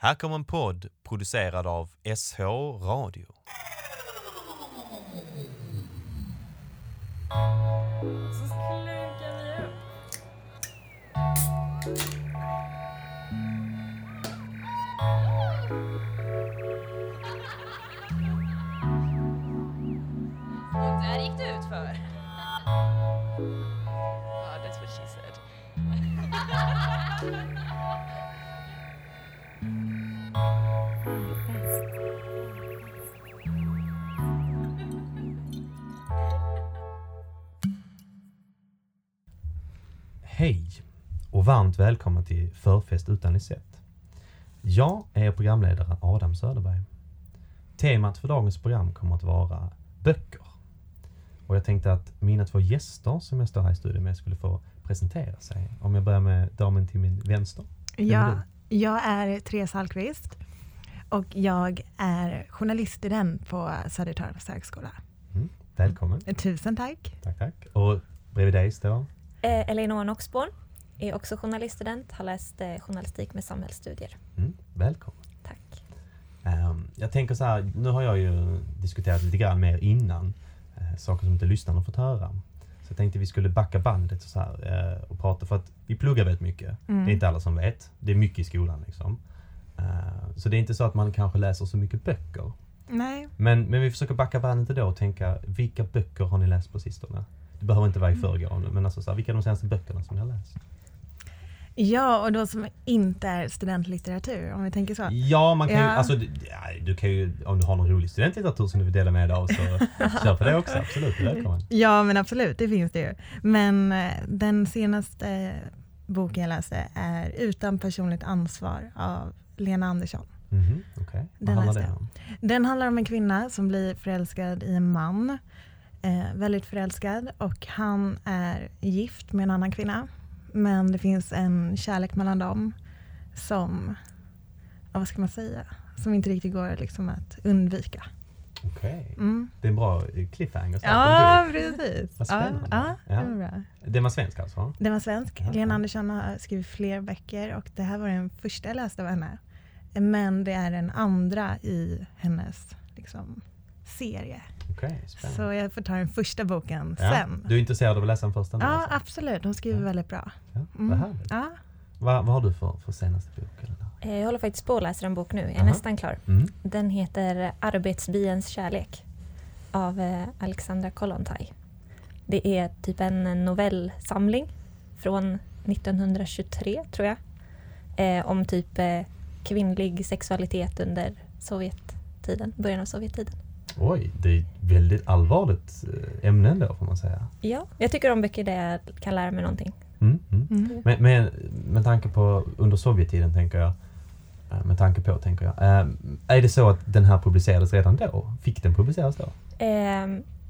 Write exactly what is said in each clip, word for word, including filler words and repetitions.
Här kommer en podd producerad av S H Radio. Så klunkar vi upp. Och där gick det ut för. Ja, that's what she said. Hej och varmt välkommen till Förfest utan Lisette. Jag är programledare Adam Söderberg. Temat för dagens program kommer att vara böcker. Och jag tänkte att mina två gäster som jag står här i studion med skulle få presentera sig. Om jag börjar med damen till min vänster. Ja, jag är Therese Hallqvist och jag är journaliststudent på Södertörns högskola. Mm, välkommen. Tusen tack. Tack, tack. Och bredvid dig står? Eh, Eleonora Noxborn är också journaliststudent, har läst eh, journalistik med samhällsstudier. Mm, välkommen. Tack. Um, jag tänker så här, nu har jag ju diskuterat lite grann mer innan. Uh, saker som inte lyssnarna fått höra. Så jag tänkte vi skulle backa bandet så här, uh, och prata för att vi pluggar väldigt mycket. Mm. Det är inte alla som vet. Det är mycket i skolan liksom. Uh, så det är inte så att man kanske läser så mycket böcker. Nej. Men, men vi försöker backa bandet idag och tänka, vilka böcker har ni läst på sistone? Det behöver inte vara i förgående, men alltså så här, vilka är de senaste böckerna som ni har läst? Ja, och då som inte är studentlitteratur, om vi tänker så. Ja, man kan Ja. ju, alltså, ja, du kan ju, om du har någon rolig studentlitteratur som du vill dela med dig av så kör på det också, absolut, välkommen. Ja, men absolut, det finns det ju. Men eh, den senaste eh, boken jag läste är Utan personligt ansvar av Lena Andersson. Mhm, okej. Okay. Vad Den handlar läste det jag. om? Den handlar om en kvinna som blir förälskad i en man. Eh, väldigt förälskad, och han är gift med en annan kvinna. Men det finns en kärlek mellan dem som, ja, vad ska man säga, som inte riktigt går liksom att undvika. Okej. Okay. Mm. Det är en bra cliffhanger. Ja, precis. Vad spännande. Ja, ja, det var Ja. bra. Den var svensk alltså? Den var svensk. Ja. Lena Andersson har skrivit fler böcker och det här var den första jag läste av henne. Men det är den andra i hennes liksom, serie. Okej, okay, spännande. Så jag får ta den första boken Ja. sen. Du är intresserad av att läsa den första nu? Ja, alltså? absolut. Hon skriver Ja. väldigt bra. Ja, Mm. vad härligt. Ja. Vad, vad har du för, för senaste bok? Eller? Eh, jag håller faktiskt på att läsa en bok nu, jag är Aha. nästan klar. Mm. Den heter Arbetsbiens kärlek av eh, Alexandra Kollontaj. Det är typ en novellsamling från nittonhundratjugotre tror jag. Eh, om typ eh, kvinnlig sexualitet under Sovjettiden, början av Sovjettiden. Oj, det är ett väldigt allvarligt eh, ämne ändå får man säga. Ja, jag tycker om böcker där jag kan lära mig någonting. Mm, mm. Mm. Men, men med tanke på under Sovjettiden tänker jag, eh, med tanke på tänker jag, eh, är det så att den här publicerades redan då? Fick den publiceras då? Eh,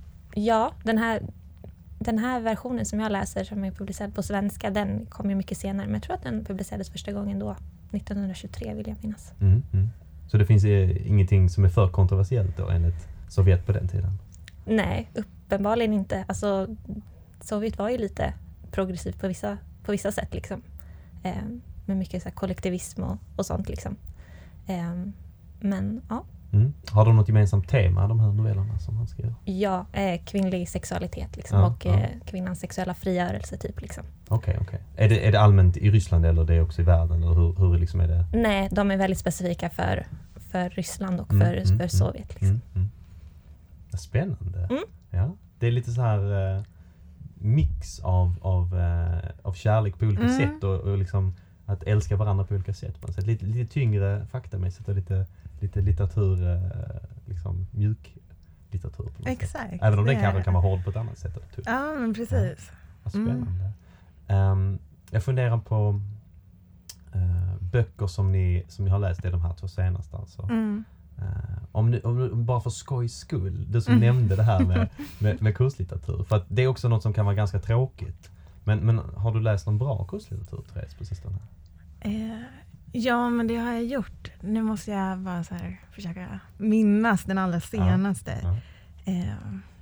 ja, den här, den här versionen som jag läser som är publicerad på svenska, den kom ju mycket senare. Men jag tror att den publicerades första gången då, nittonhundratjugotre vill jag minnas. Mm, mm. Så det finns eh, ingenting som är för kontroversiellt då enligt Sovjet på den tiden? Nej, uppenbarligen inte. Alltså, Sovjet var ju lite progressivt på vissa, på vissa sätt liksom. Eh, med mycket så här, kollektivism och, och sånt liksom. Eh, men ja. Mm. Har de något gemensamt tema, de här novellerna som han skriver? Ja, eh, kvinnlig sexualitet liksom, Ja, och ja. eh, kvinnans sexuella frigörelse typ liksom. Okej, okay, okej. Okay. Är, det, är det allmänt i Ryssland eller det är också i världen? Eller hur, hur liksom är det? Nej, de är väldigt specifika för, för Ryssland och Mm, för, mm, för Sovjet. Liksom. Mm, mm. Det är spännande. Mm. Ja, det är lite så här eh, mix av, av, eh, av kärlek på olika Mm. sätt och, och liksom att älska varandra på olika sätt. På något sätt. Lite, lite tyngre faktamässigt och lite, lite litteratur, eh, liksom mjuk litteratur. På något sätt. Exakt. Även om den det kanske är- kan vara hård på ett annat sätt. Eller tuff. Ja, men precis. Vad spännande. Um, jag funderar på uh, böcker som ni, som ni har läst i de här två senaste. Alltså. Mm. Uh, om, ni, om, om bara för skojs skull, du som Mm. nämnde det här med, med, med kurslitteratur. För att det är också något som kan vara ganska tråkigt. Men, men har du läst någon bra kurslitteratur, Therese, på sistone? Eh, ja, men det har jag gjort. Nu måste jag bara så här försöka minnas den allra senaste. Ja. Eh,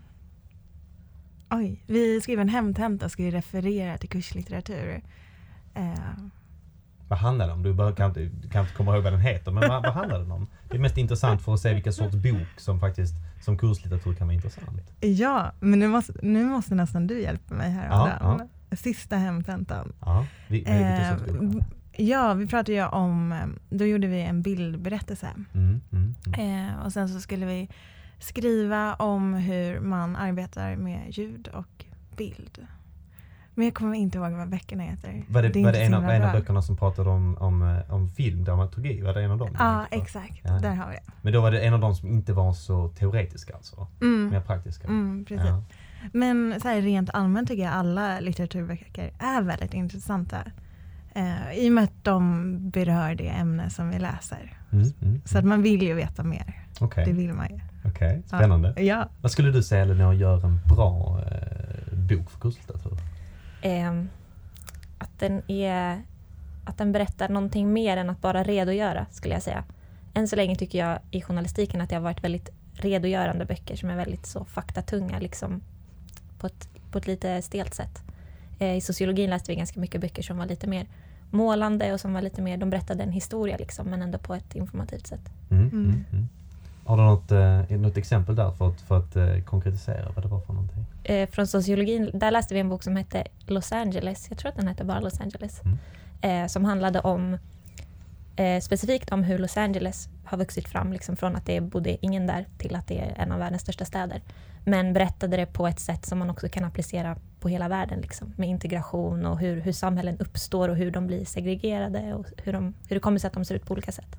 oj, vi skrev en hemtenta och skulle referera till kurslitteratur. Eh, vad handlar det om? Du bara kan inte, du kan inte komma ihåg vad den heter, men vad, vad handlar den om? Det är mest intressant för att se vilken sorts bok som faktiskt som kurslitteratur kan vara intressant. Ja, men nu måste, nu måste nästan du hjälpa mig här, Ja, Adam. Sista hemtentan. Ja, vi, vi, Eh, vilken sorts bok? ja, vi pratade ju om, eh, då gjorde vi en bildberättelse. Mm, mm, mm. Eh, och sen så skulle vi skriva om hur man arbetar med ljud och bild. Men jag kommer inte ihåg vad böckerna heter. Var det, är var inte det en, så av, himla en av bra. böckerna som pratade om, om, om film, dramaturgi? Var det en av dem? Ja, du tänkte på? exakt. Ja. Där har vi det. Men då var det en av dem som inte var så teoretiska alltså? Mm. Mer praktiska? Mm, precis. Ja. Men så här, rent allmänt tycker jag alla litteraturböcker är väldigt intressanta. Eh, I och med att de berör det ämne som vi läser. Mm, mm, Så att man vill ju veta mer. Okej, Det vill man ju. okay. Spännande. Ja. Ja. Vad skulle du säga när jag gör en bra eh, bok för kurslitteratur? Eh, att, den är, att den berättar någonting mer än att bara redogöra, skulle jag säga. Än så länge tycker jag i journalistiken att det har varit väldigt redogörande böcker som är väldigt så faktatunga, liksom på ett, på ett lite stelt sätt. Eh, I sociologin läste vi ganska mycket böcker som var lite mer målande och som var lite mer, de berättade en historia liksom, men ändå på ett informativt sätt. Mm, Mm. mm, mm. Har du något, eh, något exempel där för att, för att eh, konkretisera vad det var för någonting? Eh, från sociologin, där läste vi en bok som hette Los Angeles, jag tror att den hette bara Los Angeles, Mm. eh, som handlade om eh, specifikt om hur Los Angeles har vuxit fram, liksom från att det bodde ingen där till att det är en av världens största städer. Men berättade det på ett sätt som man också kan applicera på hela världen, liksom, med integration och hur, hur samhällen uppstår och hur de blir segregerade och hur, de, hur det kommer sig att de ser ut på olika sätt.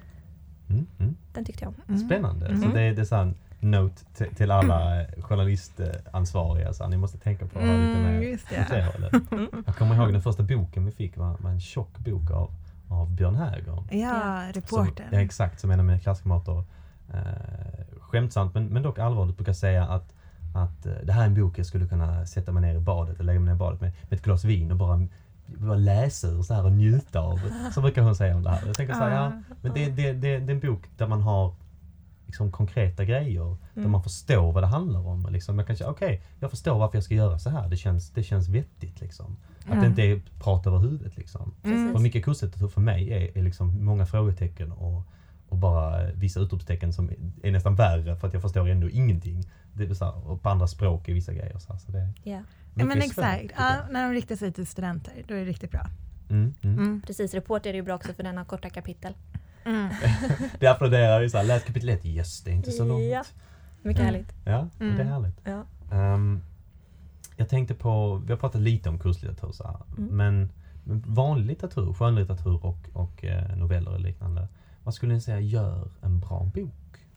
Mm, mm. Den tyckte jag om. Mm. Spännande. Mm. Så det, det är så här note t- till alla eh, journalistansvariga. Så här, ni måste tänka på att ha lite Mm, mer just det. åt det hållet. Jag kommer ihåg den första boken vi fick var, var en tjock bok av, av Björn Häger. Ja, Som, reportern. ja, exakt, som en av mina klasskamrater eh, skämtsamt men, men dock allvarligt brukar säga att, att eh, det här är en bok jag skulle kunna sätta mig ner i badet eller lägga mig ner i badet med, med ett glas vin och bara, bara läsa ur så här och njuta av. Så brukar hon säga om det här. Jag tänker så här, ja, men det, det, det, det är en bok där man har liksom konkreta grejer, mm. där man förstår vad det handlar om. Liksom. Jag kan säga, okej, okay, jag förstår varför jag ska göra så här. Det känns, det känns vettigt liksom. Att Mm. det inte är prat över huvudet liksom. Mm. För mycket kurslitteratur för mig är, är liksom många frågetecken och, och bara vissa utropstecken som är nästan värre för att jag förstår ändå ingenting. Det är så här, och på andra språk i vissa grejer. Så, här, så det är Ja. Ja, men mycket svårt, exakt. tycker Ja, jag. när de riktar sig till studenter, då är det riktigt bra. Mm, mm. Mm. Precis, reporter är ju bra också för denna korta kapitel. Mm. Det applåderar ju så här, läs kapitel ett, yes, det är inte så långt. Ja. Mycket Mm. härligt. Ja, men det är Mm. härligt. Ja. Um, jag tänkte på, vi har pratat lite om kurslitteratur så här, Mm. men, men vanlig litteratur, skönlitteratur och, och eh, noveller och liknande. Vad skulle ni säga gör en bra bok?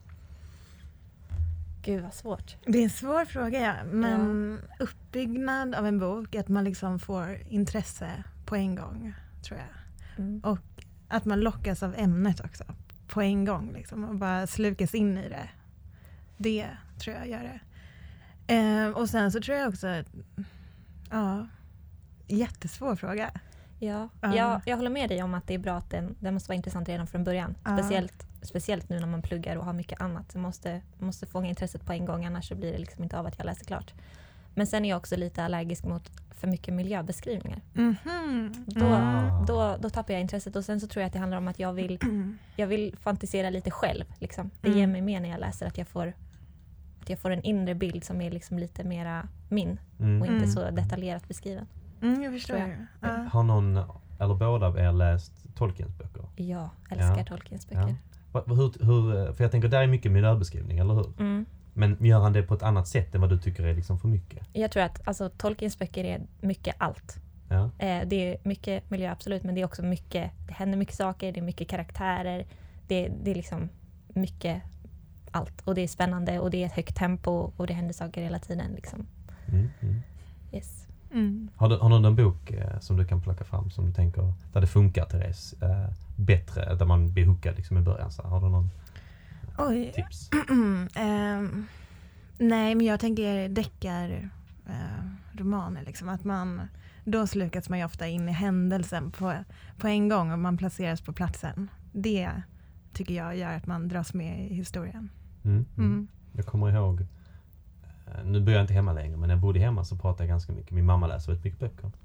Gud vad svårt. Det är en svår fråga, ja. Men uppbyggnad av en bok, att man liksom får intresse på en gång, tror jag. Mm. Och att man lockas av ämnet också, på en gång. Liksom, och bara slukas in i det. Det tror jag gör det. Eh, och sen så tror jag också att, ja, jättesvår fråga. Ja, Ja. jag, jag håller med dig om att det är bra att den, den måste vara intressant redan från början. Ja. Speciellt, speciellt nu när man pluggar och har mycket annat. Så måste, måste fånga intresset på en gång, annars så blir det liksom inte av att jag läser klart. Men sen är jag också lite allergisk mot för mycket miljöbeskrivningar. Mhm. Då, Mm. då, då tappar jag intresset. Och sen så tror jag att det handlar om att jag vill, Mm. jag vill fantisera lite själv. Liksom. Det Mm. ger mig mer när jag läser att jag får, att jag får en inre bild som är liksom lite mera min Mm. och inte Mm. så detaljerat beskriven. Mm, jag förstår. Tror jag. Ja. Har någon eller båda av er läst Tolkiens böcker? Jag älskar Ja. Tolkiens böcker. Va- Hur, hur, för jag tänker, där är mycket miljöbeskrivning, eller hur? Mm. Men gör han det på ett annat sätt än vad du tycker är liksom för mycket? Jag tror att alltså, Tolkiens böcker är mycket allt. Ja. Eh, det är mycket miljö, absolut, men det är också mycket, det händer mycket saker, det är mycket karaktärer, det, det är liksom mycket allt. Och det är spännande och det är ett högt tempo och det händer saker hela tiden. Liksom. Mm, mm. Yes. Mm. Har, du, har du någon bok eh, som du kan plocka fram som du tänker, där det funkar, Therese, eh, bättre, där man blir hookad liksom i början? Så har du någon Oj. tips? Ehm, nej, men jag tänker deckar eh, romaner. Liksom. Att man, då slukas man ju ofta in i händelsen på, på en gång och man placeras på platsen. Det tycker jag gör att man dras med i historien. Mm, mm. Mm. Jag kommer ihåg, eh, nu bor jag inte hemma längre, men när jag bodde hemma så pratade jag ganska mycket. Min mamma läser väldigt mycket böcker.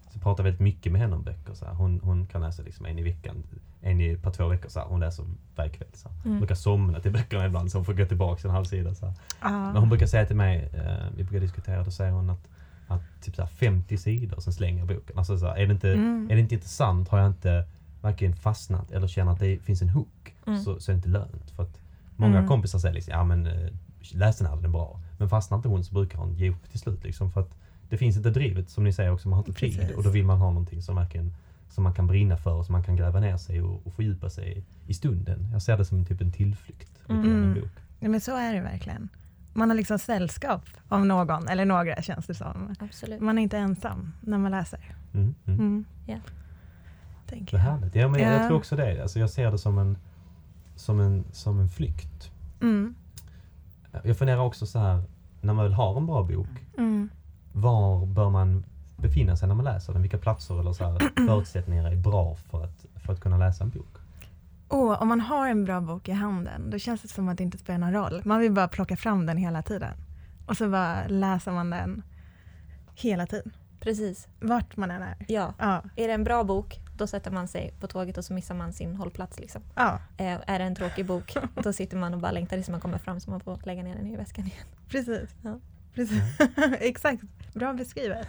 Så jag pratar väldigt mycket med henne om böcker. Så här. Hon, hon kan läsa liksom en i veckan, en i per två veckor. Så här. Hon läser varje kväll. Så här. Mm. Hon brukar somna till böckerna ibland så hon får gå tillbaka en halv sida. Så här. Ja. Men hon brukar säga till mig, eh, vi brukar diskutera, då säger hon att, att typ så här femtio sidor, sen slänger jag boken. Alltså så här, är, det inte, Mm. är det inte intressant, har jag inte varken fastnat eller känner att det finns en hook, Mm. så, så är det inte lönt. För att många Mm. kompisar säger liksom, ja men eh, läs den här, den är bra. Men fastnar inte hon så brukar hon ge upp till slut. Liksom, för att det finns inte drivet, som ni säger också, man har inte tid. Precis. Och då vill man ha någonting som verkligen som man kan brinna för och som man kan gräva ner sig och, och fördjupa sig i, i stunden. Jag ser det som typ en tillflykt. Mm. lite grann, en bok. Ja, men så är det verkligen. Man har liksom sällskap av någon, eller några känns det som. Absolut. Man är inte ensam när man läser. Mm, mm. Mm. Ja. Tänker Det är jag. härligt. Ja, men Ja. Jag tror också det. Alltså, jag ser det som en, som en, som en flykt. Mm. Jag funderar också så här, när man väl har en bra bok, Mm. var bör man befinna sig när man läser den? Vilka platser eller så här, förutsättningar är bra för att, för att kunna läsa en bok? Oh, om man har en bra bok i handen, då känns det som att det inte spelar någon roll. Man vill bara plocka fram den hela tiden. Och så bara läser man den hela tiden. Precis. Vart man än är. Ja. Ja. Är det en bra bok, då sätter man sig på tåget och så missar man sin hållplats. Liksom. Ja, Eh, är det en tråkig bok, då sitter man och bara längtar tills man kommer fram så man får lägga ner den i väskan igen. precis. Ja. precis. Exakt. Bra beskrivet.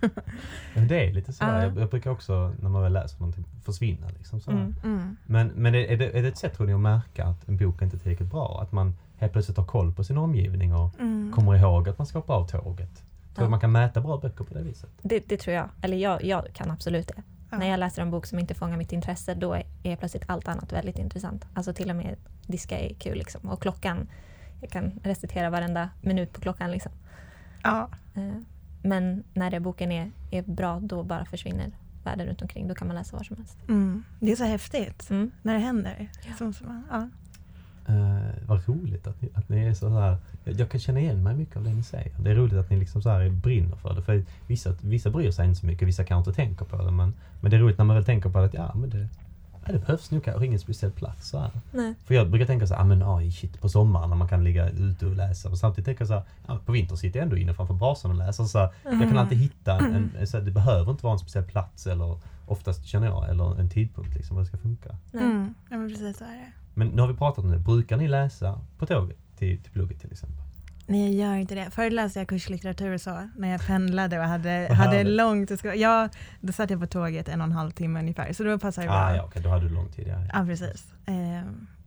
Men det är lite så här, Ja. jag, jag brukar också när man väl läser någonting försvinna. Liksom, så här. Mm. Mm. Men, men är, det, är det ett sätt tror ni att märka att en bok inte är tillräckligt bra? Att man helt plötsligt har koll på sin omgivning och Mm. kommer ihåg att man ska hoppa av tåget? Tror du Ja. man kan mäta bra böcker på det viset? Det, det tror jag. Eller jag, jag kan absolut det. Ja. När jag läser en bok som inte fångar mitt intresse, då är, är plötsligt allt annat väldigt intressant. Alltså till och med diska är kul. Liksom. Och klockan, jag kan recitera varenda minut på klockan. Liksom. Ja. Eh, Men när det boken är, är bra, då bara försvinner världen runt omkring. Då kan man läsa var som helst. Mm. Det är så häftigt Mm. när det händer. Ja. Som, som, ja. Uh, vad roligt att ni, att ni är så här. Jag, jag kan känna igen mig mycket av det ni säger. Det är roligt att ni liksom så här brinner för det. För vissa, vissa bryr sig inte så mycket, vissa kanske inte tänker på det. Men, men det är roligt när man väl tänker på det att ja, men det, ja, det behövs nog kanske ingen speciell plats. Så här. Nej. För jag brukar tänka så här, ah, men aj, shit, på sommaren när man kan ligga ute och läsa. Och samtidigt tänker jag så här, ja, på vintern sitter jag ändå inne framför brasan och läser. Så här, Mm. jag kan alltid hitta, en, en, så här, det behöver inte vara en speciell plats eller oftast känner jag, eller en tidpunkt liksom, vad det ska funka. Nej. Mm. Ja, men precis så är det. Men nu har vi pratat om det. Brukar ni läsa på tåget till, till plugget till exempel? Nej, jag gör inte det. Förr läste jag kurslitteratur och så, när jag pendlade och hade, Vad hade härligt. långt att ska. Ja, då satt jag på tåget en och en halv timme ungefär, så då passar det bra. Ah, ja, okej, då hade du lång tid. Ja, Ja, precis. Eh,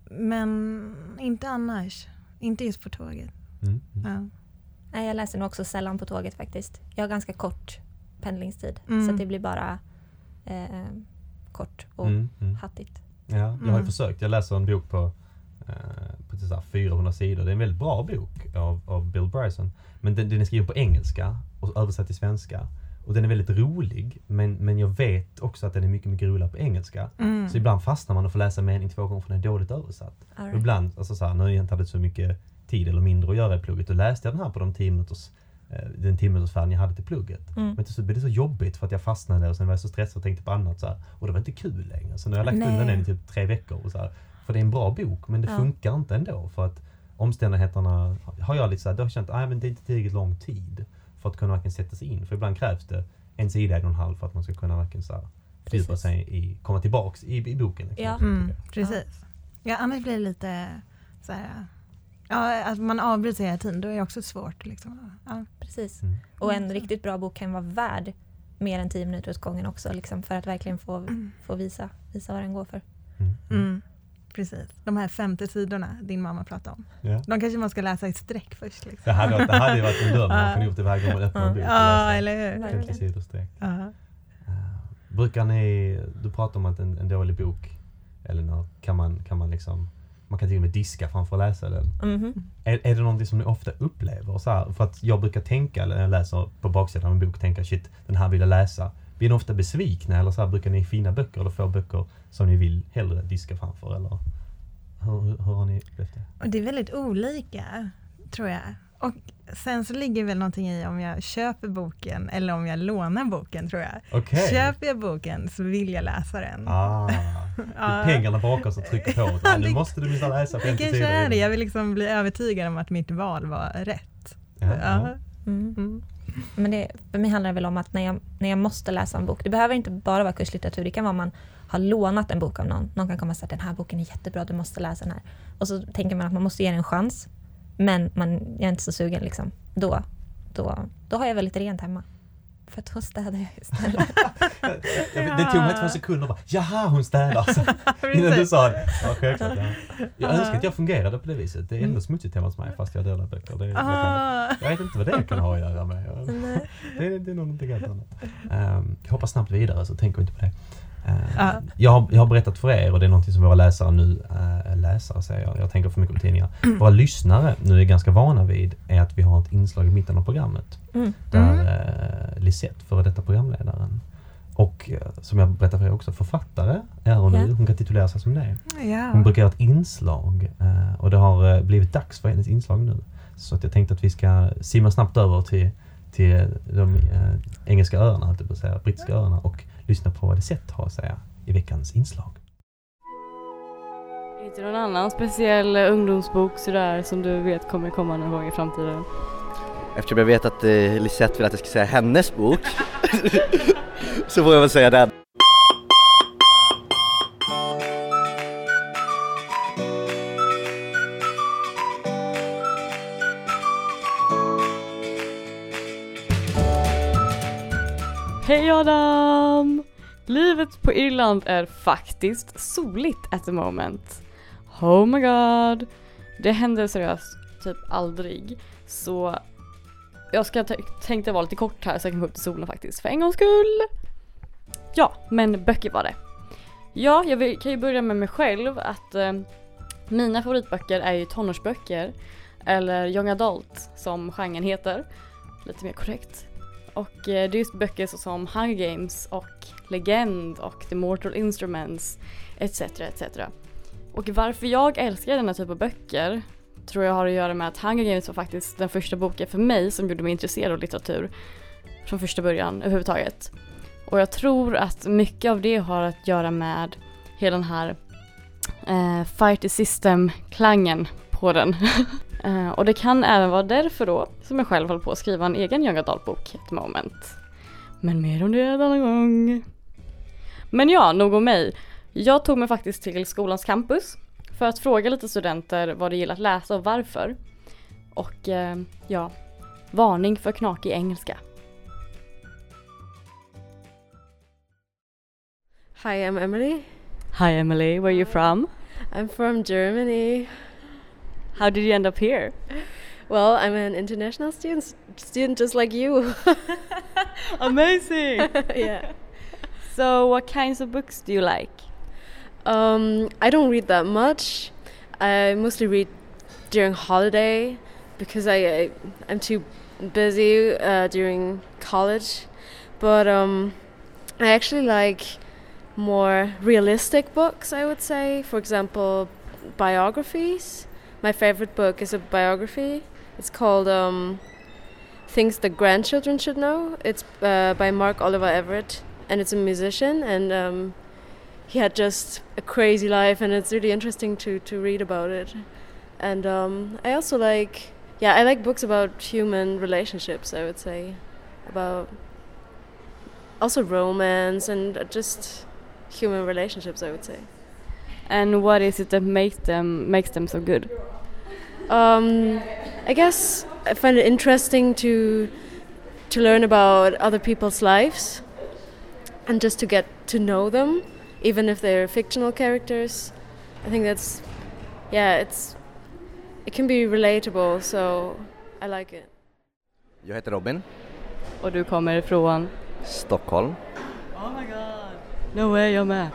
men inte annars. Inte just på tåget. Mm, mm. Ja. Nej, jag läser nog också sällan på tåget faktiskt. Jag har ganska kort pendlingstid. Mm. Så att det blir bara eh, kort och Mm, mm. hattigt. Ja, jag har ju Mm. försökt. Jag läser en bok på, eh, på så här fyrahundra sidor. Det är en väldigt bra bok av, av Bill Bryson. Men den, den är skriven på engelska och översatt till svenska. Och den är väldigt rolig, men, men jag vet också att den är mycket, mycket roligare på engelska. Mm. Så ibland fastnar man och får läsa mening två gånger för den är dåligt översatt. All Och right. ibland, alltså så här, när jag inte hade så mycket tid eller mindre att göra i plugget, då läste jag den här på de tio minuters, eh, den tio minuters färden jag hade till plugget. Mm. Men till slut blev det så jobbigt för att jag fastnade och sen var jag så stressad och tänkte på annat. Så här, och det var inte kul längre. Så nu har jag lagt Nej. undan den i typ tre veckor. Och så här, för det är en bra bok, men det Ja. funkar inte ändå. För att omständigheterna har jag lite så här, då har jag känt att det är inte tillräckligt lång tid för att kunna verkligen sätta sig in. För ibland krävs det en sida, en och en halv för att man ska kunna verkligen så här, fördjupa Precis. sig i, komma tillbaks i, i boken. Liksom, Ja. tycker Mm, jag. precis. Ja, annars blir det lite så här, ja, att man avbryter hela tiden, då är det också svårt. Liksom. Ja. Precis. Mm. Och en riktigt bra bok kan vara värd mer än tio minuter åt gången också. Liksom, för att verkligen få, få visa, visa vad den går för. Mm. Mm. Mm, precis. De här femtio sidorna din mamma pratade om. Ja. De kanske man ska läsa i sträck först. Liksom. Det hade, det hade ju varit en dröm om man Ja. kunde gjort det varje gång man öppnar en bok och Ja, läser eller hur? Verkligen. femtio sidor sträck. Ja. Uh, brukar ni, du pratar om att en, en dålig bok, eller kan man, kan man liksom, man kan till och med diska framför att läsa den. Mhm. Är, är det någonting som ni ofta upplever? Så här, för att jag brukar tänka, när jag läser på baksidan av en bok, tänka shit, den här vill jag läsa. Blir ni ofta besvikna eller så här, brukar ni finna böcker eller få böcker som ni vill hellre diska framför? Eller hur, hur, hur har ni upplevt det? Och det är väldigt olika, tror jag. Och sen så ligger väl någonting i om jag köper boken eller om jag lånar boken, tror jag. Okej. Köper jag boken så vill jag läsa den. Ah, det är pengarna bakom som trycker på. Ah, nu måste du minst läsa Det femtio kanske sidor. är det. Jag vill liksom bli övertygad om att mitt val var rätt. Ja, ja. Ja. Mm. Mm. Men det, för mig handlar det väl om att när jag, när jag måste läsa en bok, det behöver inte bara vara kurslitteratur, det kan vara om man har lånat en bok av någon. Någon kan komma och säga att den här boken är jättebra, du måste läsa den här. Och så tänker man att man måste ge den en chans, men man är inte så sugen liksom. Då, då, då har jag väldigt rent hemma. För att hon städar jag istället. ja. Det tog mig två sekunder och bara, jaha, hon städar. Innan du sa det. Ja, självklart. Ja. Jag önskar att jag fungerade på det viset. Det är ändå smutsigt hemma hos mig fast jag delar böcker. Det är, Ah. jag vet inte vad det kan ha att göra med. Det är, det är nog inte helt annat. Um, jag hoppar snabbt vidare så tänker inte på det. Uh, Ah. jag, har, jag har berättat för er och det är något som våra läsare nu, uh, läsare säger jag, jag tänker för mycket på tidningar. Våra lyssnare nu är ganska vana vid är att vi har ett inslag i mitten av programmet. Mm. Där uh, Lisette, före detta programledaren, och uh, som jag berättar för er också, författare är hon Ja. nu. Hon kan titulera sig som det. Ja. Hon brukar göra ett inslag uh, och det har uh, blivit dags för hennes inslag nu. Så att jag tänkte att vi ska simma snabbt över till, till de uh, engelska öarna, höll jag på att säga, brittiska öarna, och lyssna på vad Lisette har att säga i veckans inslag. Är det någon annan speciell ungdomsbok sådär som du vet kommer komma någon gång i framtiden? Eftersom jag vet att eh, Lisette vill att jag ska säga hennes bok så får jag väl säga den. Hej Adam! Livet på Irland är faktiskt soligt at the moment. Oh my god! Det händer seriöst typ aldrig. Så jag ska t- tänkte vara lite kort här så jag kan gå upp till solen faktiskt. För en gångs skull! Ja, men böcker var det. Ja, jag vill, kan ju börja med mig själv att eh, mina favoritböcker är ju tonårsböcker. Eller young adult som genren heter. Lite mer korrekt. Och eh, det är just böcker som Hunger Games och Legend och The Mortal Instruments etc. etc. Och varför jag älskar denna typ av böcker tror jag har att göra med att Hunger Games var faktiskt den första boken för mig som gjorde mig intresserad av litteratur från första början överhuvudtaget. Och jag tror att mycket av det har att göra med hela den här eh, Fight the System-klangen på den. Uh, och det kan även vara därför då som jag själv håller på att skriva en egen young adult-bok at the moment. Men mer om det en annan gång. Men ja, nog om mig. Jag tog mig faktiskt till skolans campus för att fråga lite studenter vad de gillar att läsa och varför. Och uh, ja, varning för knakig engelska. Hi, I'm Emily. Hi Emily, where are you from? I'm from Germany. How did you end up here? Well, I'm an international student, student just like you. Amazing! Yeah. So what kinds of books do you like? Um, I don't read that much. I mostly read during holiday because I, I I'm too busy uh, during college. But um, I actually like more realistic books, I would say. For example, biographies. My favorite book is a biography. It's called um, Things the Grandchildren Should Know. It's uh, by Mark Oliver Everett, and it's a musician, and um, he had just a crazy life, and it's really interesting to, to read about it. And um, I also like, yeah, I like books about human relationships, I would say, about also romance and just human relationships, I would say. And what is it that makes them makes them so good? Um, I guess I find it interesting to to learn about other people's lives and just to get to know them, even if they're fictional characters. I think that's, yeah, it's it can be relatable, so I like it. Jag heter Robin, Och du kommer ifrån? Stockholm. Oh my god. No way, jag med.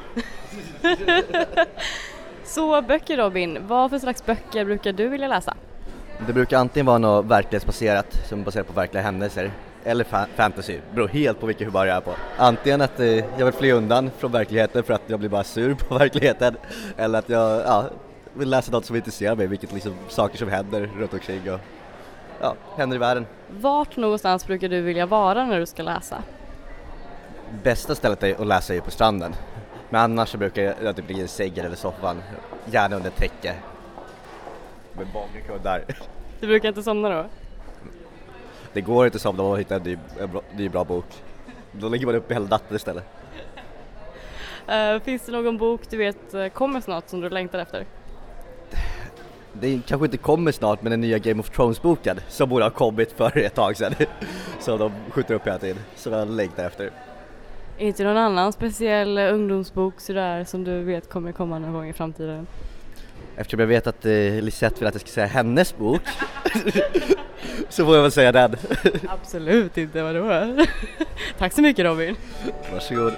Så böcker Robin, vad för slags böcker brukar du vilja läsa? Det brukar antingen vara något verklighetsbaserat som är baserat på verkliga händelser eller fa- fantasy. Det beror helt på vilket humör jag är på. Antingen att eh, jag vill fly undan från verkligheten för att jag blir bara sur på verkligheten, eller att jag ja, vill läsa något som intresserar mig, vilket liksom saker som händer runt omkring och ja, händer i världen. Vart någonstans brukar du vilja vara när du ska läsa? Bästa stället är att läsa är på stranden. Men annars så brukar jag typ ligga i en segel eller soffan, gärna under täcke. Med bakgrund där. Du brukar inte somna då? Det går inte som att hitta en ny, en bra, ny bra bok. Då lägger man upp i hela natten istället. Uh, finns det någon bok du vet uh, kommer snart som du längtar efter? Det kanske inte kommer snart, men den nya Game of Thrones-boken som borde ha kommit för ett tag sedan. Så de skjuter upp hela tiden. Så jag längtar efter. Inte någon annan speciell uh, ungdomsbok sådär som du vet kommer komma någon gång i framtiden? Eftersom jag vet att uh, Lisette vill att jag ska säga hennes bok så får jag väl säga den. Absolut inte, vadå? Tack så mycket Robin. Varsågod.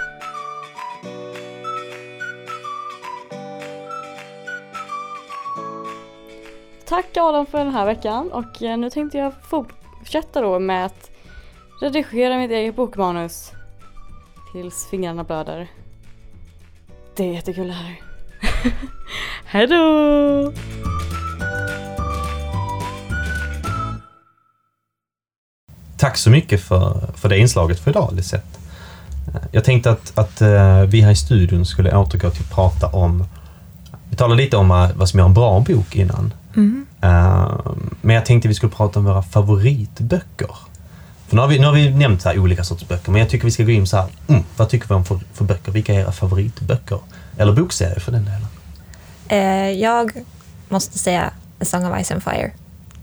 Tack Adam för den här veckan och uh, nu tänkte jag fortsätta då med att redigera mitt eget bokmanus tills fingrarna blöder. Det är jättekul det här. Hej då! Tack så mycket för, för det inslaget för idag, Lisette. Jag tänkte att, att uh, vi här i studion skulle återgå till att prata om, vi talade lite om uh, vad som är en bra bok innan. Mm. Uh, men jag tänkte vi skulle prata om våra favoritböcker. För nu har vi, nu har vi nämnt så här olika sorts böcker, men jag tycker vi ska gå in så här, mm, vad tycker vi om för, för böcker? Vilka är era favoritböcker? Eller bokserier för den delen? Eh, jag måste säga A Song of Ice and Fire.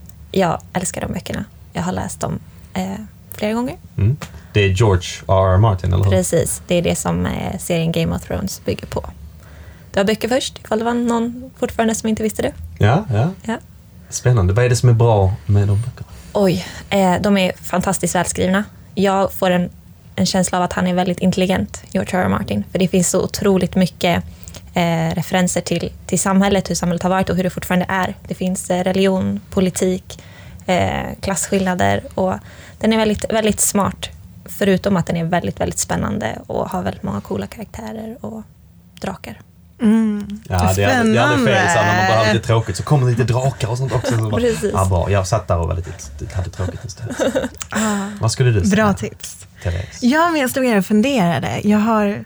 Jag älskar de böckerna. Jag har läst dem eh, flera gånger. Mm. Det är George R R. Martin, eller hur? Precis, det är det som eh, serien Game of Thrones bygger på. Du har böcker först, ifall det var någon fortfarande som inte visste det. Ja, ja. Ja. Spännande. Vad är det som är bra med de böckerna? Oj, eh, de är fantastiskt välskrivna. Jag får en, en känsla av att han är väldigt intelligent, George R R. Martin. För det finns så otroligt mycket eh, referenser till, till samhället, hur samhället har varit och hur det fortfarande är. Det finns eh, religion, politik, eh, klasskillnader och den är väldigt, väldigt smart. Förutom att den är väldigt, väldigt spännande och har väldigt många coola karaktärer och drakar. Mm. Ja, det är, det är aldrig fel så när man bara har lite tråkigt så kommer det lite drakar och sånt också. Så bara, Precis. Ja, bra. Jag satt där och var lite, hade tråkigt istället. Ah, Vad skulle du säga? bra tips. Therese? Ja, men jag stod här och funderade. Jag har,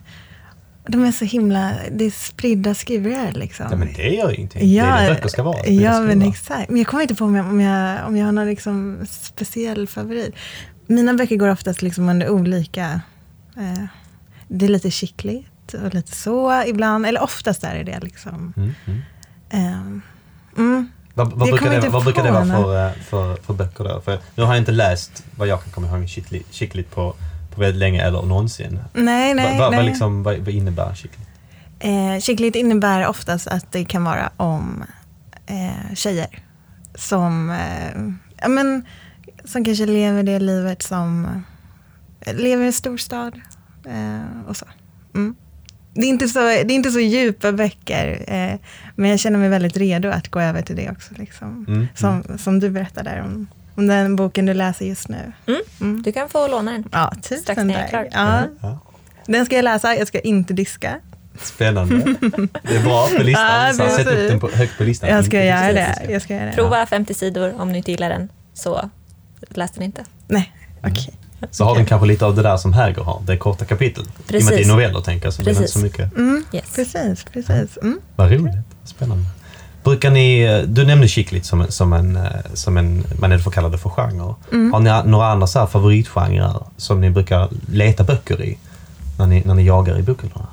de är så himla, det är spridda skurar liksom. Ja, men det gör ingenting. Ja, det är det böcker ska vara. Ja, ska men vara. exakt. Men jag kommer inte på om jag, om jag, om jag har någon liksom speciell favorit. Mina böcker går oftast liksom under olika, eh, det är lite skickligt och lite så ibland, eller oftast är det liksom. Mm, mm. Um, mm. Vad, vad, Jag brukar kommer det, inte vad brukar det på vara någon. för, eh, för, för böcker där? För nu har jag inte läst vad jag kan komma ihåg skickligt, skickligt på, på väldigt länge eller någonsin. Nej, nej, Va, va, nej. vad, liksom, vad, vad innebär skickligt? Eh, skickligt innebär oftast att det kan vara om eh, tjejer som, eh, ja, men, som kanske lever det livet som eh, lever i en storstad eh, och så. Mm. Det är inte så, det är inte så djupa böcker, eh, men jag känner mig väldigt redo att gå över till det också. Liksom. Mm, Som, som du berättade där om, om den boken du läser just nu. Mm. Mm. Du kan få låna den. Ja, Strax tusen när jag är klar. tack. Ja, Ja. den ska jag läsa, jag ska inte diska. Spännande. Det är bra på listan. Ja, Så sätt upp den på, högt på listan. Jag ska Inte göra diska. det. Jag ska göra det. Prova femtio sidor om du inte gillar den, så läs den inte. Nej, okej. Så har den kanske lite av det där som Häger har, det är korta kapitel. I och med att det är Precis. noveller tänker jag, så blir det inte så Precis. mycket. Mm, Yes. precis, precis. Mm. Vad roligt, spännande. Brukar ni, du nämnde skickligt som, en- som en, eh, som en, man är får kalla det för genre. Mm. Har ni några andra så här favoritgenrer som ni brukar leta böcker i när ni, när ni jagar i bokhyllorna?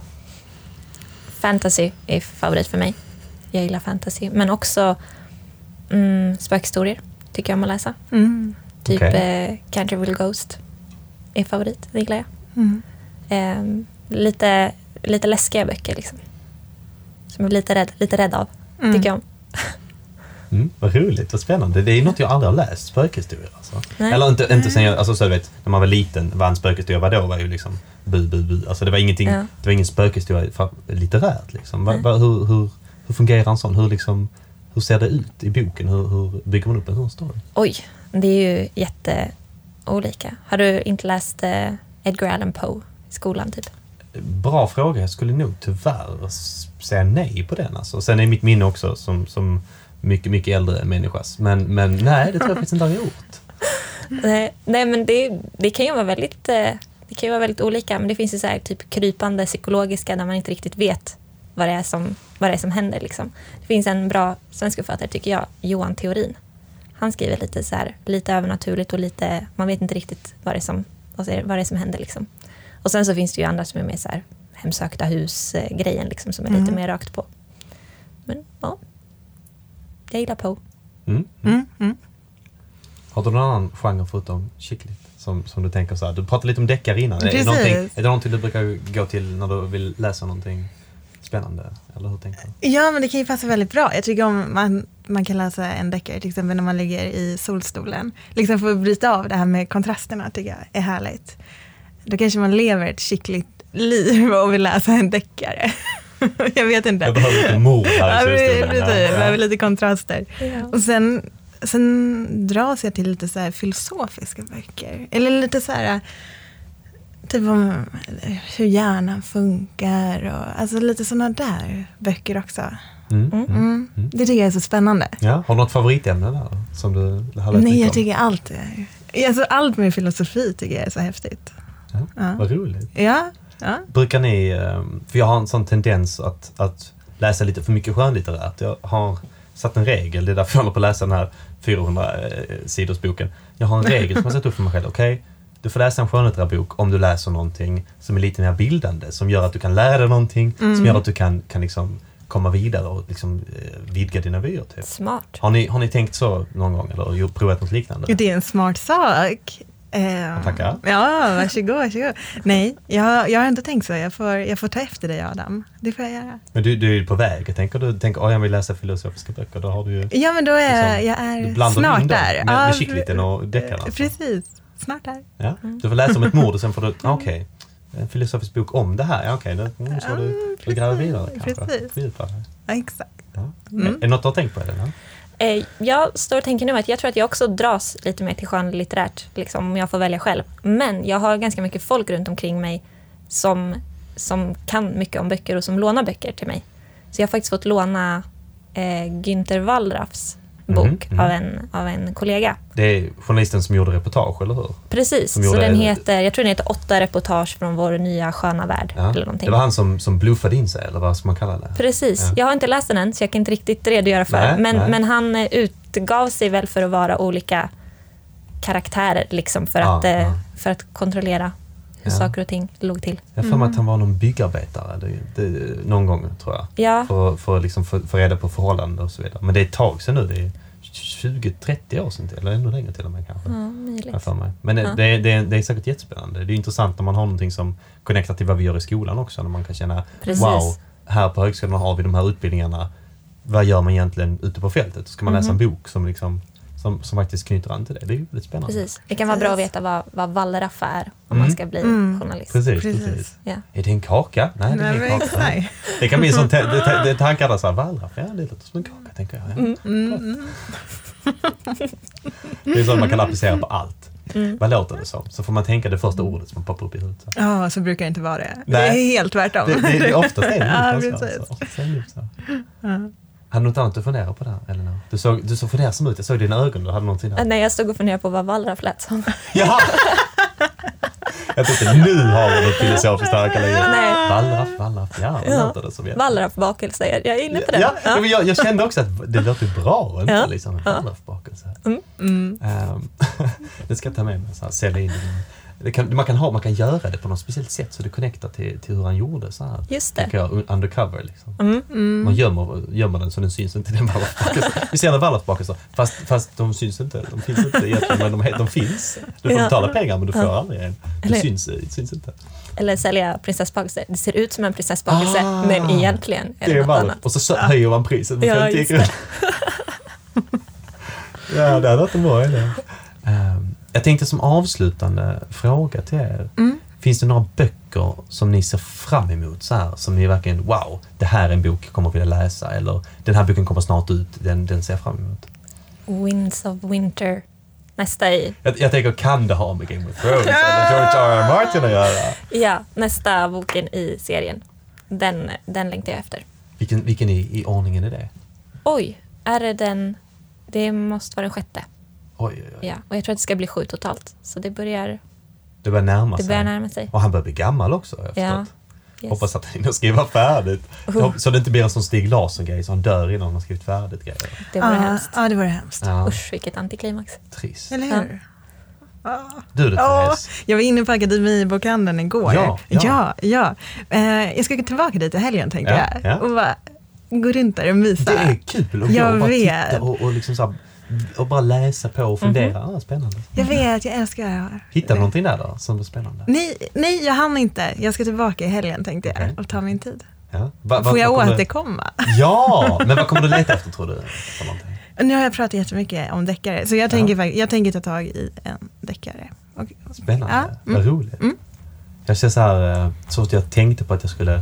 Fantasy är favorit för mig. Jag gillar fantasy. Men också mm, spökhistorier tycker jag om att läsa. Mm. Typ Okej. eh, Canterville Ghost är favorit, det gillar jag. Mm. Ehm, lite, lite läskiga böcker liksom. Som jag blir lite rädd, lite rädd av, Mm. tycker jag om. Mm, vad roligt, vad spännande. Det är något jag aldrig har läst, spökhistorier alltså. Nej. Eller inte, inte sen jag, alltså så du vet, när man var liten, vad en spökhistoria var då var ju liksom bu, bu, bu. Alltså det var ingenting, Ja. det var ingen spökhistoria för, litterärt liksom. Va, Nej. va, hur, hur, hur fungerar en sån? Hur liksom, hur ser det ut i boken? Hur, hur bygger man upp en sån story? Oj, det är ju jätteolika. Har du inte läst eh, Edgar Allan Poe i skolan typ? Bra fråga, jag skulle nog tyvärr s- säga nej på den alltså. Sen är mitt minne också som, som mycket, mycket äldre människas. Men, men nej, det tror jag faktiskt inte har gjort. Nej, nej men det, det kan ju vara väldigt eh, det kan ju vara väldigt olika, men det finns ju så här typ krypande psykologiska där man inte riktigt vet vad det är som, vad det är som händer liksom. Det finns en bra svensk författare tycker jag, Johan Theorin. Han skriver lite så här, lite övernaturligt och lite, man vet inte riktigt vad det är som, vad det är, vad det är som händer liksom. Och sen så finns det ju andra som är mer så här hemsökta hus-grejen liksom, som är Mm. lite mer rakt på. Men ja, jag gillar Poe. Mm. Mm, mm. Har du någon annan genre förutom chicklit som, som du tänker så här? Du pratade lite om deckare innan. Är det, Precis. någonting, är det någonting du brukar gå till när du vill läsa någonting spännande? Eller hur tänker du? Ja, men det kan ju passa väldigt bra. Jag tycker om man, man kan läsa en deckare till exempel när man ligger i solstolen. Liksom för att bryta av det här med kontrasterna tycker jag är härligt. Då kanske man lever ett skickligt liv och vill läsa en deckare. Jag vet inte. Jag behöver lite mord här i Ja, solstolen. precis. Jag behöver lite kontraster. Ja. Och sen, sen dras jag till lite så här filosofiska böcker. Eller lite så här typ om hur hjärnan funkar. Och, alltså lite sådana där böcker också. Mm. Mm. Mm. Det tycker jag är så spännande. Ja, har du något favoritämne där som du har läst Nej, mycket jag om? tycker allt är, alltså allt med filosofi tycker jag är så häftigt. Ja, Ja. vad roligt. Ja, ja. Brukar ni, ehm, för jag har en sån tendens att, att läsa lite för mycket skönlitterärt. Jag har satt en regel, det är därför jag håller på att läsa den här fyrahundra sidors boken. Jag har en regel som jag satt upp för mig själv. Okej, okay, du får läsa en skönlitterär bok om du läser någonting som är lite mer bildande, som gör att du kan lära dig någonting, Mm. som gör att du kan, kan liksom komma vidare och liksom, eh, vidga dina vyer. Typ. Smart. Har ni, har ni tänkt så någon gång eller gjort- provat något liknande? Det är en smart sak. Eh, Tackar. Ja, varsågod, varsågod. Nej, jag, jag har inte tänkt så. Jag får, jag får ta efter dig, Adam. Det får jag göra. Men du, du är ju på väg. Jag tänker du tänker, oh, jag vill läsa filosofiska böcker. Då har du ju Ja, men då är liksom, jag du är blandar snart in dem där. med, med Ja, chickliten och deckarna. eh, Alltså. Precis, snart där. Ja. Du får läsa om ett mord och sen får du, ah, okej, okay, en filosofisk bok om det här. Ja, okej, okay, mm, så du, du gräver vidare kanske. Precis. Fördjupa dig. Ja, exakt. Ja. Mm. Är det något du har tänkt på eller? Eh, jag står och tänker nu att jag tror att jag också dras lite mer till skönlitterärt, liksom, om jag får välja själv. Men jag har ganska mycket folk runt omkring mig som, som kan mycket om böcker och som lånar böcker till mig. Så jag har faktiskt fått låna eh, Günther Wallraffs bok Mhm, mhm. Av, en, av en kollega. Det är journalisten som gjorde reportage, eller hur? Precis, Som så gjorde- den heter, jag tror den heter Åtta reportage från vår nya sköna värld. Ja. Eller någonting. Det var han som, som bluffade in sig, eller vad ska man kalla det? Precis. Ja. Jag har inte läst den än, så jag kan inte riktigt redogöra för. Nej, men, nej. men han eh, utgav sig väl för att vara olika karaktärer, liksom, för, Ja, att, eh, ja. för att kontrollera hur Ja. saker och ting låg till. Jag har för mig att han var någon byggarbetare det, det, någon gång, tror jag. Ja, För, för att liksom få, få reda på förhållanden och så vidare. Men det är ett tag sedan nu. Det är tjugo trettio år sedan till, eller ännu längre till och med kanske. ja Jag möjligt. för mig. Men det, Ja. det, det, det är säkert jättespännande. Det är intressant när man har någonting som connectar till vad vi gör i skolan också. När man kan känna, Precis. wow, här på högskolan har vi de här utbildningarna. Vad gör man egentligen ute på fältet? Ska man läsa en Mhm. bok som, liksom, som, som faktiskt knyter an till det? Det är ju väldigt spännande. Precis. Det kan vara bra att veta vad, vad Wallraff är om Mm. man ska bli Mm. journalist. Precis, Precis. precis. Ja. Är det en kaka? Nej, det är Nej, ingen men kaka. exakt. Det kan bli en sån ta- det, ta- det tankar där såhär, Wallraff, ja det låter som en kaka tänker jag. Ja. Mm. Mm, mm. Det är så man kan applicera på allt. Mm. Vad låter det som? Så får man tänka det första ordet som poppar upp i huvudet. Så. Ja, så brukar det inte vara det. Det Nej. är helt tvärtom. Det, det, det är oftast är det Ja, nog så. precis. Alltså. Oftast är det nog så. Ja. Hade du något annat att fundera på där, Elinor? Du såg, du såg fundersam ut. Jag såg dina ögon. Du hade någonting där. Nej, jag stod och funderade på vad Wallraff lät som. Jaha! Jag tänkte, nu har vi något filosofiskt här. Kan jag Nej. Wallraff, Wallraff. Ja, vad Ja. låter det som? Wallraff bakelse, jag är inne på det. Ja, ja. Men jag, jag kände också att det låter bra. Inte? Ja. Liksom, en Ja. Wallraff-bakelse. Mm. Mm. Um, det ska jag ta med mig. Så här, sälja in det. Det kan, man, kan ha, man kan göra det på något speciellt sätt så det connectar till, till hur han gjorde. Så här. Just det. Tänker jag, undercover liksom. Mm. Mm. Man gömmer, gömmer den så den syns inte. Den Wallraff-bakelsen. Vi ser en Wallraff-bakelse fast, fast de syns inte. De finns inte egentligen, men de, de finns. Du får Ja. betala pengar men du får Ja. aldrig en. Det Eller- syns, det syns inte. Eller sälja prinsessbakelse. Det ser ut som en prinsessbakelse, Ah. men egentligen är Det det är något Wallraff. annat. Och så, så höjer man priset med Ja, femtio just kronor. det. Ja, det hade varit en bra idé. Um, jag tänkte som avslutande fråga till er. Mm. Finns det några böcker som ni ser fram emot så här, som ni verkligen, wow, det här är en bok jag kommer att vilja läsa, eller den här boken kommer snart ut, den, den ser jag fram emot. Winds of Winter. Nästa i. Jag, jag tänker, kan det ha med Game of Thrones eller George R R. Martin att göra? Ja, nästa boken i serien. Den, den längtar jag efter. Vilken, vilken i, i ordningen är det? Oj, är det den... Det måste vara den sjätte. Oj, oj, oj. Ja, och jag tror att det ska bli sju totalt. Så det börjar, Det börjar närma det sig. börjar närma sig. Och han börjar bli gammal också, har jag Ja. förstått. Yes. Hoppas att han hinner skriva färdigt. Oh. Så det inte blir en sån Stig Larsson-grej så han dör innan han har skrivit färdigt grejer. Det vore Ja, hemskt. ja, det vore hemskt. Ja, Usch, vilket antiklimax. trist. Eller hur? Ja. Du då, Ja, Therese? jag var inne på Akademibokhandeln igår. Ja, ja. ja. ja. Eh, jag ska gå tillbaka dit i helgen tänkte Ja, jag. ja. Och bara gå runt där och mysa. Det är kul att gå Jag och bara vet. titta och, och, liksom så här, och bara läsa på och fundera. Ah, spännande. Jag vet, jag älskar det här. Hittade du någonting där då som var spännande? Nej, nej, jag hann inte. Jag ska tillbaka i helgen tänkte jag Okej. och ta min tid. Ja. Va, va, Får jag vad kommer du- återkomma? Ja, men vad kommer du leta efter tror du? För någonting? Nu har jag pratat jättemycket om deckare, så jag tänker, fakt- jag tänker ta tag i en deckare. Och, Spännande, Ja, vad mm. roligt. Mm. Jag ser så här, eh, så att jag tänkte på att jag skulle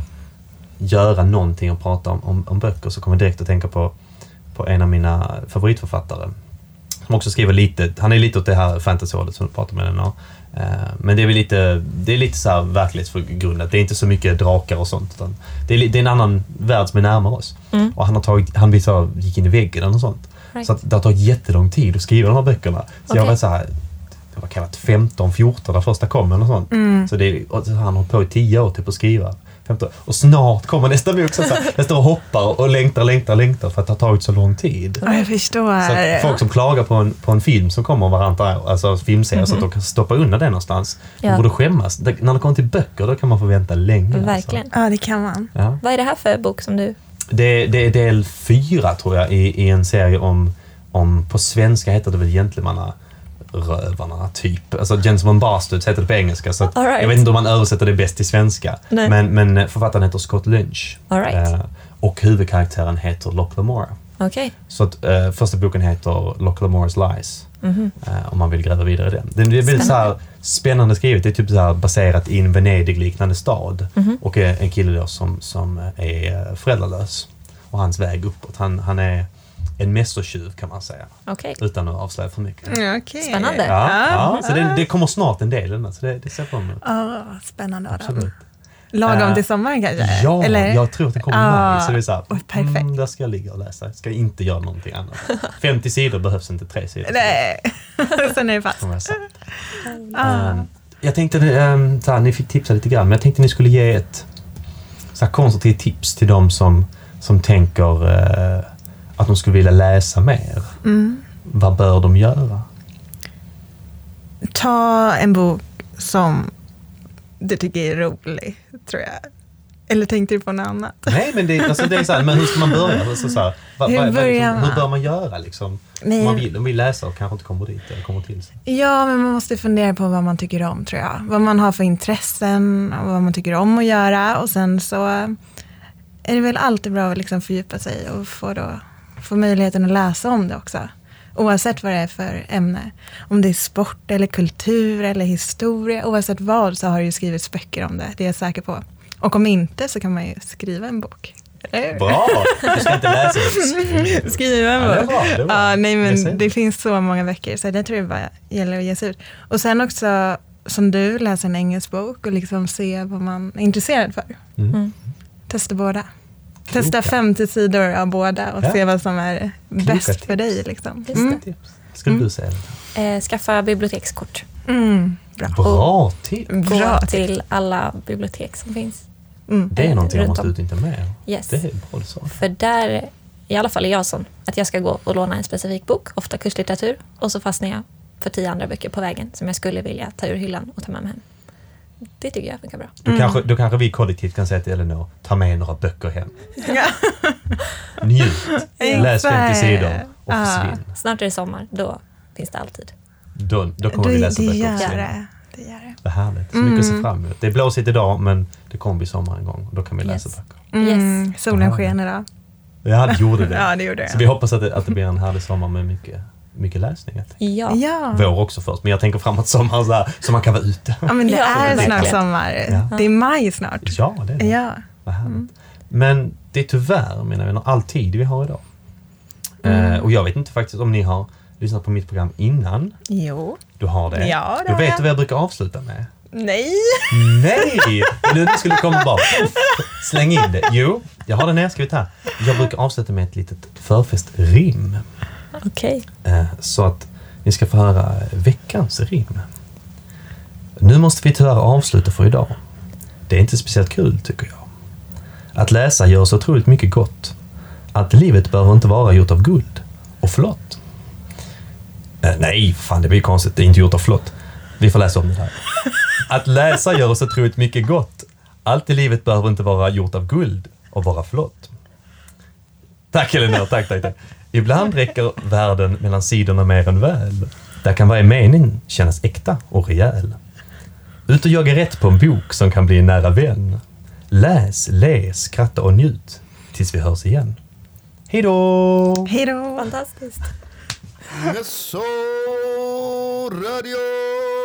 göra någonting och prata om, om, om böcker så kommer jag direkt att tänka på, på en av mina favoritförfattare. Som också skriver lite, han är lite åt det här fantasyhållet som du pratar med den. Eh, men det är väl lite, det är lite så här verklighetsgrundat. Det är inte så mycket drakar och sånt. Utan det, är, li- det är en annan värld som är närmare oss. Mm. Och han har tagit, han blir så här, gick in i väggen och sånt. Right. Så att det har tagit jättelång tid att skriva de här böckerna. Så jag Okej. var så här, det var kallat femton fjorton när första kom eller sånt. Mm. Så det är, och så har han hållit på i tio år typ att skriva. femton Och snart kommer nästa bok. Så här, jag står och hoppar och längtar, längtar, längtar för att det har tagit så lång tid. Ja, jag förstår. Så att folk som klagar på en, på en film som kommer varandra, alltså filmserier, så att de kan stoppa undan den någonstans. De Ja. borde skämmas. Det, när det kommer till böcker, då kan man få vänta länge. Verkligen. Ja, det kan man. Alltså. Ja. Vad är det här för bok som du... Det, det är del fyra tror jag i, i en serie om, om, på svenska heter det väl Gentlemanna rövarna typ. Alltså Gentleman Bastards heter det på engelska. Så att All right. jag vet inte om man översätter det bäst till svenska. Nej. Men, men författaren heter Scott Lynch. All right. Eh, och huvudkaraktären heter Locke Lamora. Okej. Så att eh, första boken heter Locke Lamora's Lies. Mhm. Eh, om man vill gräva vidare i den. Det, det är väldigt så här spännande skrivet. Det är typ så här baserat i en Venedig-liknande stad. Mhm. Och är en kille då som, som är föräldralös. Och hans väg uppåt. Han, han är en mästertjuv kan man säga. Okej. Utan att avslöja för mycket. Ja, okej. Spännande. Ja, ja, så det, det kommer snart en del. Så det, det ser jag fram emot. Ja, spännande Adam. Absolut. Lagom Eh, till sommaren kanske? Ja, Eller? jag tror att det kommer i Ah, maj. Så det är så här, oj, perfekt. mm, där ska jag ligga och läsa. Jag ska inte göra någonting annat. femtio sidor behövs inte, tre sidor. Nej, sen är det fast. Som jag sa. Ah. Ehm, jag tänkte, um, så här, ni fick tipsa lite grann, men jag tänkte ni skulle ge ett så här, konstruktivt tips till de som, som tänker eh, att de skulle vilja läsa mer. Mm. Vad bör de göra? Ta en bok som du tycker är rolig, tror jag. Eller tänkte du på något annat? Nej, men det, alltså, det är så här, men hur ska man börja? Alltså, så här, vad, Hur vad, vad, börjar liksom, hur man? bör man göra? Liksom? Nej. Om man vill, om vill läsa och kanske inte kommer dit eller kommer till sig. Ja, men man måste fundera på vad man tycker om, tror jag. Vad man har för intressen och vad man tycker om att göra. Och sen så är det väl alltid bra att liksom fördjupa sig och få, då, få möjligheten att läsa om det också. Oavsett vad det är för ämne. Om det är sport eller kultur eller historia. Oavsett vad så har det ju skrivits böcker om det. Det är jag säker på. Och om inte så kan man ju skriva en bok. Eller hur? Bra! Du ska inte läsa det. Skriva en Ja, det är bok. bra, det är bra. Ja, nej, Jag ser men det. det finns så många böcker så det tror jag bara gäller att ge sig ut. Och sen också som du, läsa en engelsk bok och liksom se vad man är intresserad för. Mm. Mm. Testa båda. Testa Kloka. femtio sidor av båda och Ja. se vad som är Kloka bäst tips. för dig. Liksom. Just Mm. Tips. Skulle Mm. du säga det? Eh, skaffa bibliotekskort. Mm. Bra. Bra tips! Gå Bra till alla bibliotek som finns. Mm. Det är någonting jag runt måste om. utnyttja mer. Yes. Det är bra du sa. För där, i alla fall är jag sån, att jag ska gå och låna en specifik bok, ofta kurslitteratur, och så fastnar jag för tio andra böcker på vägen som jag skulle vilja ta ur hyllan och ta med mig hem. Det tycker jag funkar bra. Då, Mm. kanske, då kanske vi kollektivt kan säga till Elinor, ta med några böcker hem. Ja. Njut! Läs femtio sidor och Ja. försvinn. Snart är det sommar, då finns det alltid. Då, då kommer Då, vi läsa det böcker och gör försvinna. det. Det gör det. Vad härligt. Så mycket att se Mm. fram emot. Det är blåsigt idag men det kommer bli sommar en gång och då kan vi läsa Yes. böcker. Mm. Solen Ja. sken idag. Ja, det gjorde det. Ja, det gjorde det. Så vi hoppas att det, att det blir en härlig sommar med mycket, mycket läsning. Jag tänker. Ja. Ja. Vår också först, men jag tänker framåt sommar så, här, så man kan vara ute. Ja, men det Ja, är snart verkligen. sommar. Ja. Det är maj snart. Ja, det är det. Ja. Vad härligt. Mm. Men det är tyvärr, mina vänner, all tid vi har idag. Mm. Eh, och jag vet inte faktiskt om ni har lyssnat på mitt program innan. Jo. Du har det? Ja, det Då har vet jag. du vad jag brukar avsluta med? Nej. Nej! Nu det skulle komma bara puff, släng in det. Jo, jag har det nedskrivet här. Jag brukar avsluta med ett litet förfestrim. Okej. Eh, så att ni ska få höra veckans rim. Nu måste vi tyvärr avsluta för idag. det är inte speciellt kul tycker jag. Att läsa gör så otroligt mycket gott. Att livet behöver inte vara gjort av guld och flott. Eh, nej, fan det blir konstigt. Det är inte gjort av flott. Vi får läsa om det här. Att läsa gör så otroligt mycket gott. Allt i livet behöver inte vara gjort av guld och vara flott. Tack Elinor, tack, tack, tack. Ibland räcker världen mellan sidorna mer än väl. Där kan varje mening kännas äkta och rejäl. Ut och jaga rätt på en bok som kan bli en nära vän. Läs, läs, skratta och njut tills vi hörs igen. Hej då! Hej då! Fantastiskt. Yes, so radio.